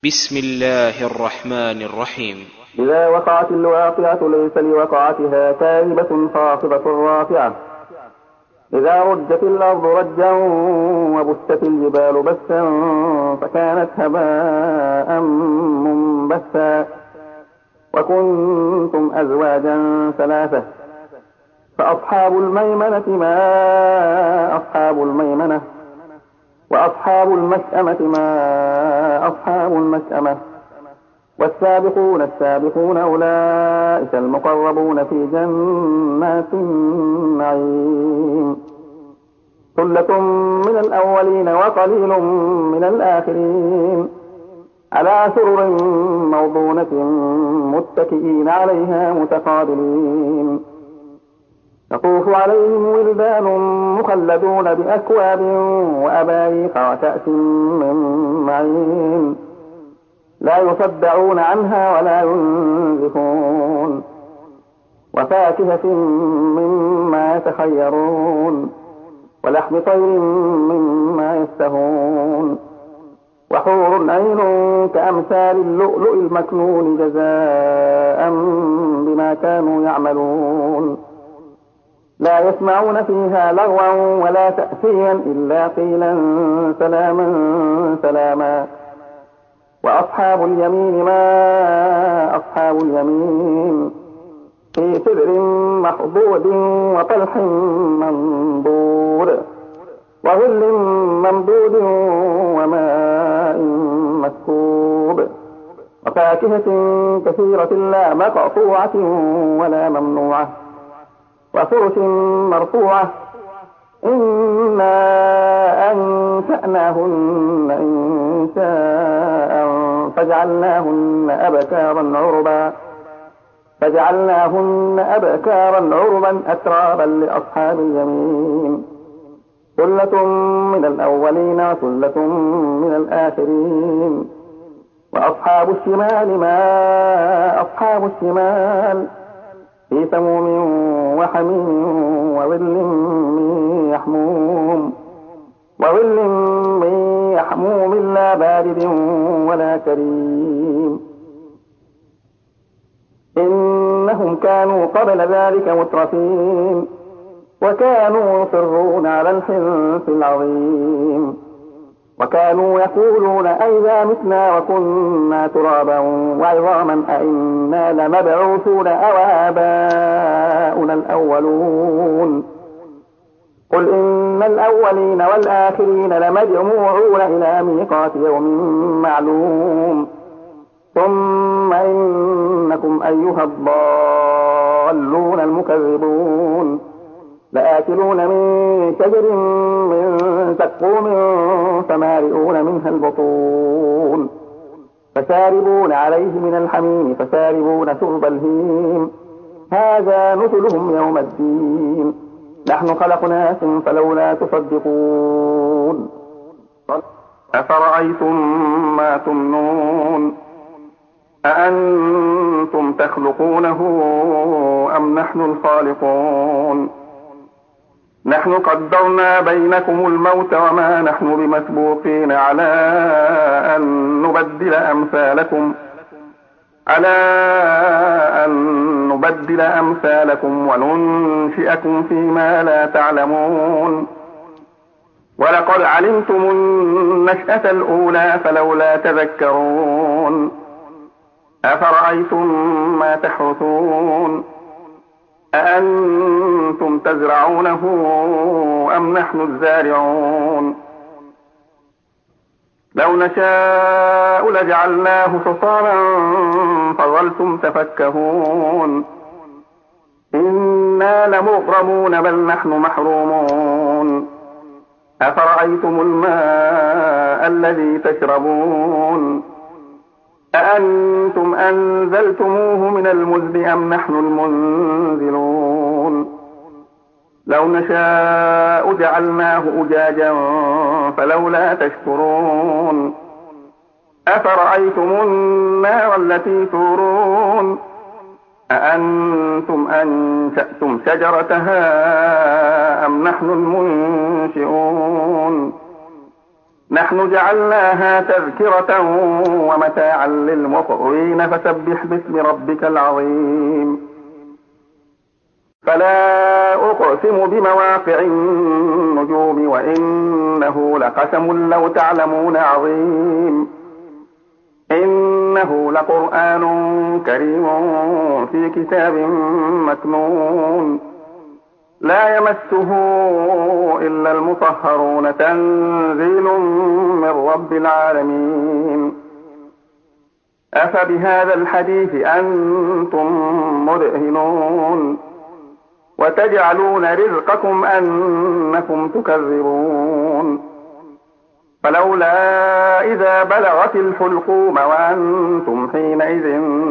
بسم الله الرحمن الرحيم. إذا وقعت الواقعة ليس لوقعتها كاذبة خافضة رافعة. إذا رجت الأرض رجا وبست الجبال بسا فكانت هباء منبثا وكنتم أزواجا ثلاثة فأصحاب الميمنة ما أصحاب الميمنة وأصحاب المشأمة ما أصحاب المشأمة والسابقون السابقون أولئك المقربون في جنات النعيم ثلة من الأولين وقليل من الآخرين على سرر موضونة متكئين عليها متقابلين يطوف عليهم ولدان مخلدون بأكواب وأباريق وكأس من معين لا يصدعون عنها ولا ينزفون وفاكهة مما يتخيرون ولحم طير مما يشتهون وحور عين كأمثال اللؤلؤ المكنون جزاء بما كانوا يعملون لا يسمعون فيها لغوا ولا تأثيما إلا قيلا سلاما سلاما وأصحاب اليمين ما أصحاب اليمين في سدر مخضود وطلح منضود وظل ممدود وماء مسكوب وفاكهة كثيرة لا مقطوعة ولا ممنوعة وفرش مرفوعة إنا أنشأناهن إنشاء فجعلناهن أبكارا عربا أترابا لأصحاب اليمين ثلة من الأولين وثلة من الآخرين وأصحاب الشمال ما أصحاب الشمال في سموم وحميم وظل من يحموم لا بارد ولا كريم إنهم كانوا قبل ذلك مترفين وكانوا يصرون على الحنث العظيم وكانوا يقولون أئذا متنا وكنا ترابا وعظاما أئنا لمبعوثون أو آباؤنا الأولون قل إن الأولين والآخرين لمجموعون إلى ميقات يوم معلوم ثم إنكم أيها الضالون المكذبون لآكلون من شجر من زقوم فمالئون منها البطون فشاربون عليه من الحميم فشاربون شرب الهيم هذا نزلهم يوم الدين نحن خلقناكم فلولا تصدقون أفرأيتم ما تمنون أأنتم تخلقونه أم نحن الخالقون نحن قدرنا بينكم الموت وما نحن بمسبوقين على أن نبدل أمثالكم وننشئكم فيما لا تعلمون ولقد علمتم النشأة الأولى فلولا تذكرون أفرأيتم ما تحرثون أأنتم تزرعونه أم نحن الزارعون لو نشاء لجعلناه حصاما فظلتم تفكهون إنا لمغرمون بل نحن محرومون أفرأيتم الماء الذي تشربون أأنتم أنزلتموه من المزن أم نحن المنزلون لو نشاء جعلناه أجاجا فلولا تشكرون أفرأيتم النار التي تورون أأنتم أنشأتم شجرتها أم نحن المنشئون نحن جعلناها تذكرة ومتاعا للمقوين فسبح باسم ربك العظيم فلا أقسم بمواقع النجوم وإنه لقسم لو تعلمون عظيم إنه لقرآن كريم في كتاب مكنون لا يمسه إلا المطهرون تنزيل من رب العالمين أفبهذا الحديث أنتم مدهنون وتجعلون رزقكم أنكم تكذبون فلولا إذا بلغت الحلقوم وأنتم حينئذ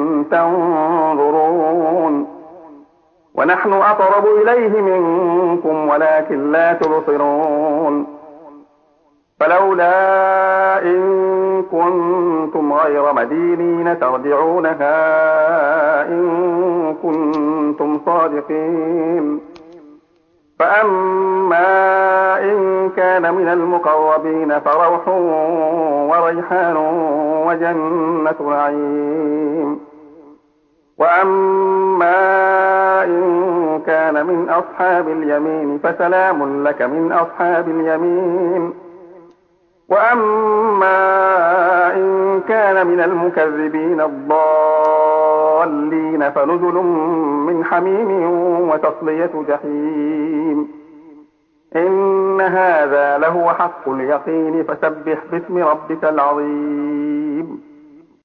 تنظرون ونحن أقرب إليه منكم ولكن لا تبصرون فلولا إن كنتم غير مدينين ترجعونها إن كنتم صادقين فأما إن كان من المقربين فروح وريحان وجنة نعيم وأما إن كان من أصحاب اليمين فسلام لك من أصحاب اليمين وأما إن كان من المكذبين الضالين فنزل من حميم وتصلية جحيم إن هذا لهو حق اليقين فسبح باسم ربك العظيم